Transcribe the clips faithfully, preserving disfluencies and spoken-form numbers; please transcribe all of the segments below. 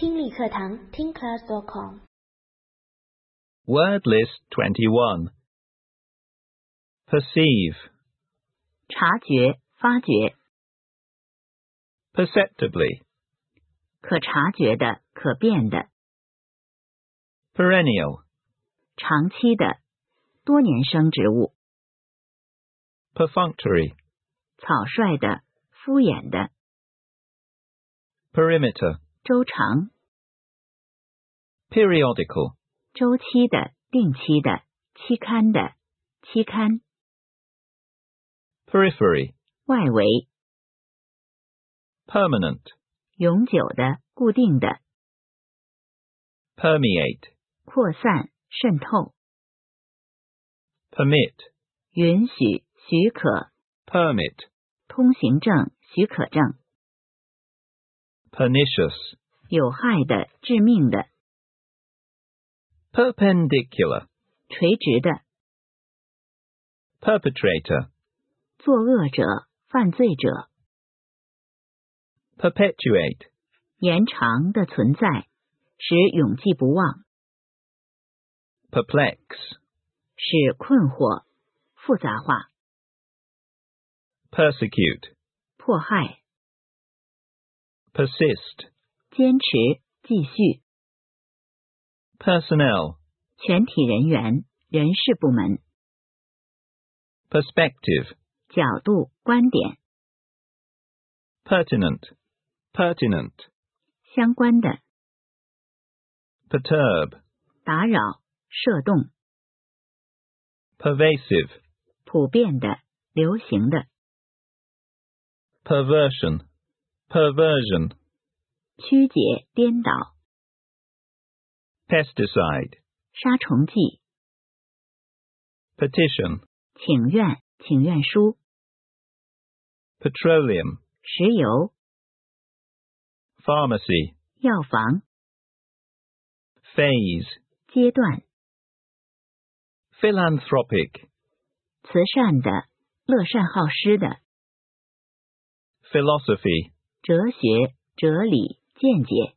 听力课堂听 class dot com。 Word list twenty-one. Perceive. 察觉、发觉。 Perceptibly. 可察觉的、可变的。 Perennial. 长期的、多年生植物。 Perfunctory. 草率的、敷衍的。 Perimeter. 周长。 Periodical. 周期的、定期的、期刊的、期刊。 Periphery. 外围。 Permanent. 永久的、固定的。 Permeate. 扩散、渗透。 Permit. 允许、许可。 Permit. 通行证、许可证。 Pernicious. 有害的、致命的。 Perpendicular. 垂直的。 Perpetrator. 作恶者、犯罪者。 Perpetuate. 延长的存在，使永记不忘。 Perplex. 使困惑、复杂化。 Persecute. 迫害。 Persist. 坚持、继续。 Personnel. 全体人员、人事部门。 Perspective. 角度、观点。 Pertinent. Pertinent. 相关的。 Perturb. 打扰、涉动。 Pervasive. 普遍的、流行的。 Perversion. Perversion. 曲解、颠倒。 Pesticide. 杀虫剂。 Petition. 请愿、请愿书。 Petroleum. 石油。 Pharmacy. 药房。 Phase. 阶段。 Philanthropic. 慈善的、乐善好施的。 Philosophy. 哲学、哲理、见解。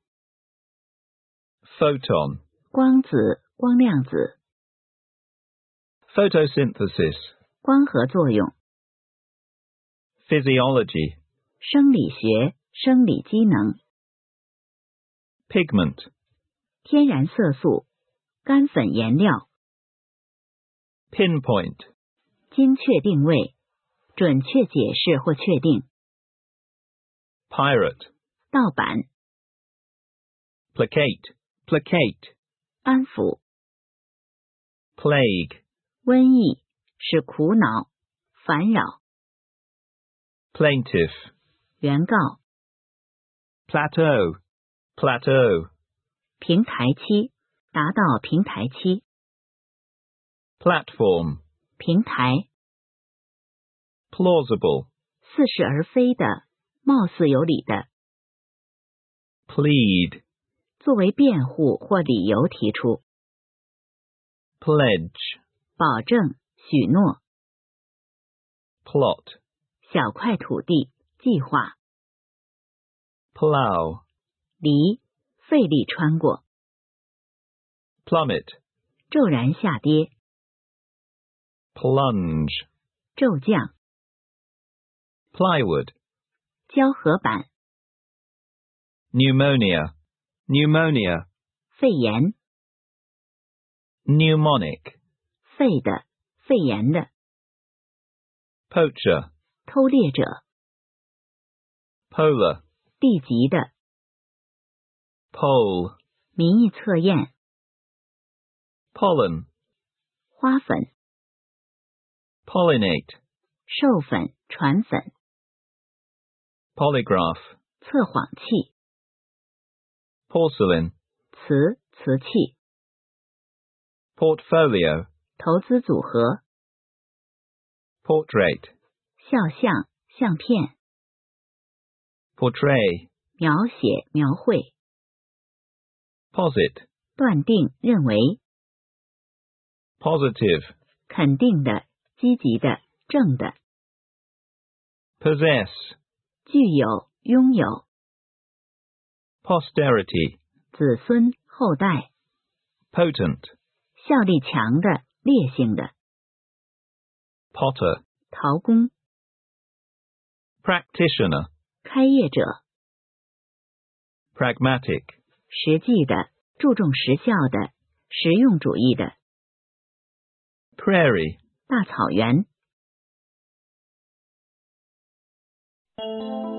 Photon. 光子、光量子。 Photosynthesis. 光合作用。 Physiology. 生理学、生理机能。 Pigment. 天然色素、干粉颜料。 Pinpoint. 精确定位、准确解释或确定。 Pirate. 盗版。 Placate. Placate. 安抚。 Plague. 瘟疫，使苦恼、烦扰。 Plaintiff. 原告。 Plateau. Plateau. 平台期，达到平台期。 Platform. 平台。 Plausible. 似是而非的，貌似有理的。 Plead. 作为辩护或理由提出。 Pledge. 保证、许诺。 Plot. 小块土地、计划。 Plow. 犁，费力穿过。 Plummet. 骤然下跌。 Plunge. 骤降。 Plywood. 胶合板。 Pneumonia. Pneumonia. 肺炎。 Pneumonic. 肺的、肺炎的。 Poacher. 偷猎者。 Polar. 地级的。 Poll. 民意测验。 Pollen. 花粉。 Pollinate. 授粉、传粉。 Polygraph. 测谎器。 Porcelain. 瓷、瓷器。 Portfolio. 投资组合。 Portrait. 肖像、相片。 Portray. 描写、描绘。 Posit. 断定、认为。 Positive. 肯定的、积极的、正的。 Possess. 具有、拥有。 Posterity. 子孙后代， Potent. 效力强的，烈性的， Potter. 陶工， Practitioner. 开业者， Pragmatic. 实际的，注重实效的，实用主义的， Prairie. 大草原。